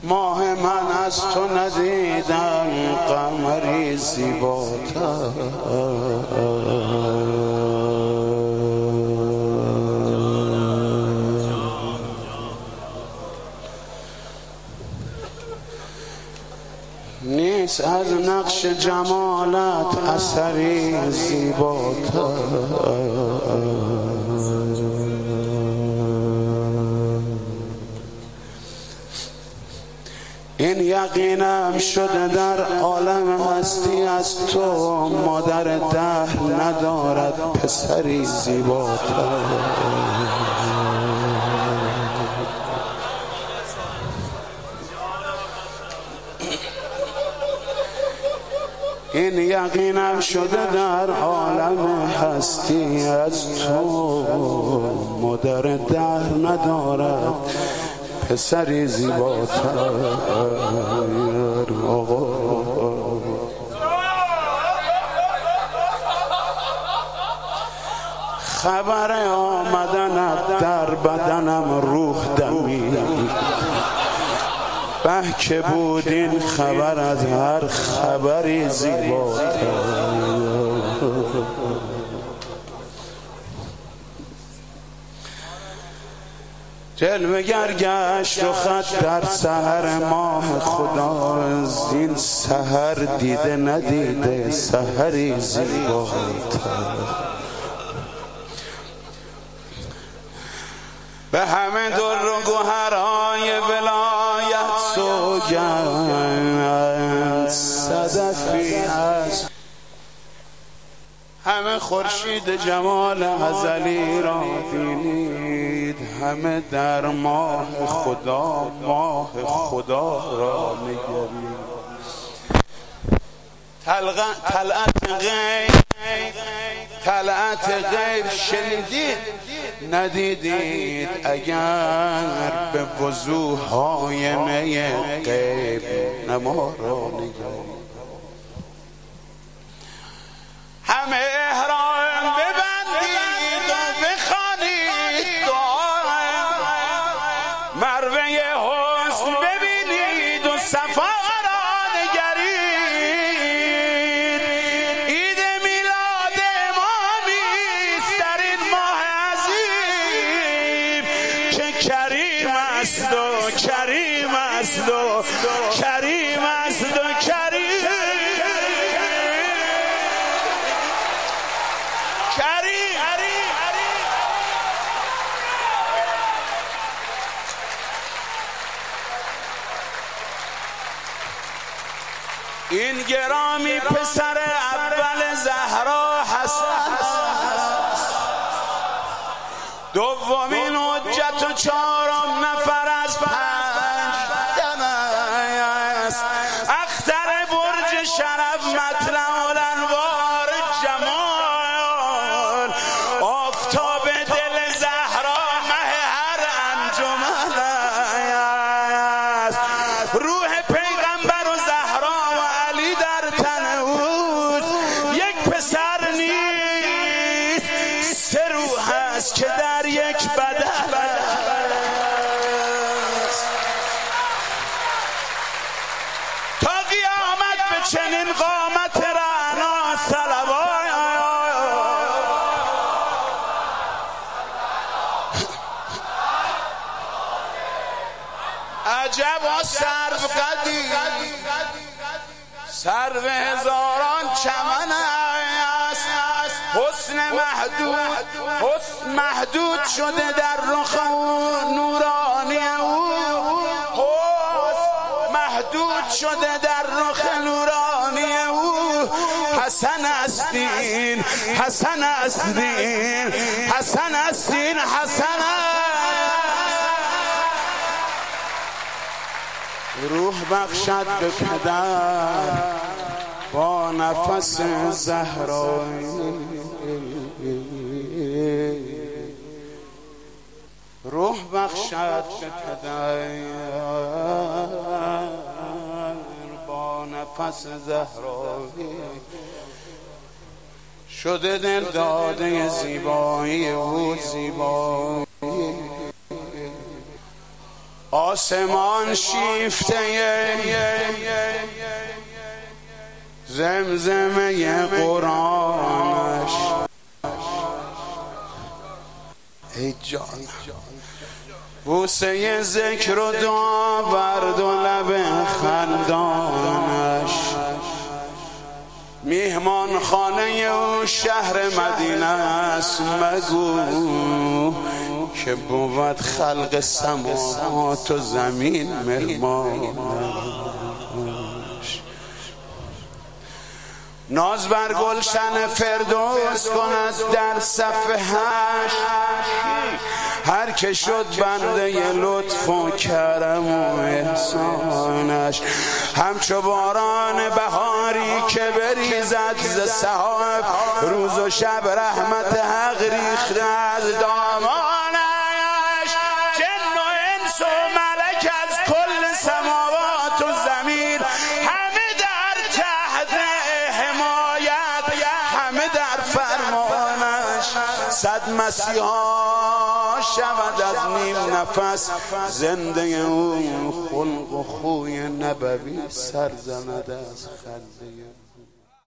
ماه من از تو ندیدم قمری زیباتر. نیست از نقش جمالت اثری زیباتر. این یقینم شده در عالم هستی از تو مادر دهر ندارد پسری زیباتر. این یقینم شده در عالم هستی از تو مادر دهر ندارد پسری زیباتر. خبر آمدنت در بدنم روح دمید. به که بود این خبر از هر خبری زیباتر. جلوه گر گشت و خط در سحر ماه خدا. این سحر دیده ندیده سحری زیباتر. به همه در و گوهرهای ولایت سوگند صدفی است. همه خورشید جمال ازلی را بینید. همه در ماه خدا را نگرید. طلعت غیب شنیدید ندیدید اگر به وضوح آینه غیب نما را نگرید. همه احرام ببندید و بخوانید دعا. مروه حسن ببینید و صفا را نگرید. عید میلاد امامی است در این ماه عظیم که کریم است و کریم است و کریم است و کریم. این گرامی پسر اول زهرا حسن است. دومین حجت و چهارم نفر از 5 تن است. اختر برج شرف مطلع الانوار جمال. آفتاب دل زهرا مه هر انجمن است. روح پیغمبر و زهرا و علی در تن اوست. یک پسر نیست 3 روح است که در یک بدن است. تا قیامت به چنین قامت رعنا صلوات. عجب سرو قدی سرو هزاران چمن است. حسن محدود شده در رخ نورانی او. حسن محدود شده در رخ نورانی او. حسن استین حسن استین حسن استین حسن. روح بخشد به پدر با نفس زهرایی. روح بخشد به پدر با نفس زهرایی. شده دل داده زیبایی او زیبایی. آسمان شیفته زمزمه قرآنش. ای جان بوسه ذکر و دعا برد و لب خندانش. میهمان خانه او شهر مدینه است، مگو که بود خلق سماوات و زمین مهمانش. ناز بر گلشن فردوس کند در صف هشت، هر که شد بنده لطف و کرم و احسانش. همچو باران بهاری که بریزد ز سحاب، روز و شب رحمت حق ریخته از دامانش. جن و انس و ملک از کل سماوات و زمین، همه در تحت حمایت، همه در فرمانش. صد مسیحا شود از نیم نفس، زنده او خلق و خوی نبوی سر زند از خنده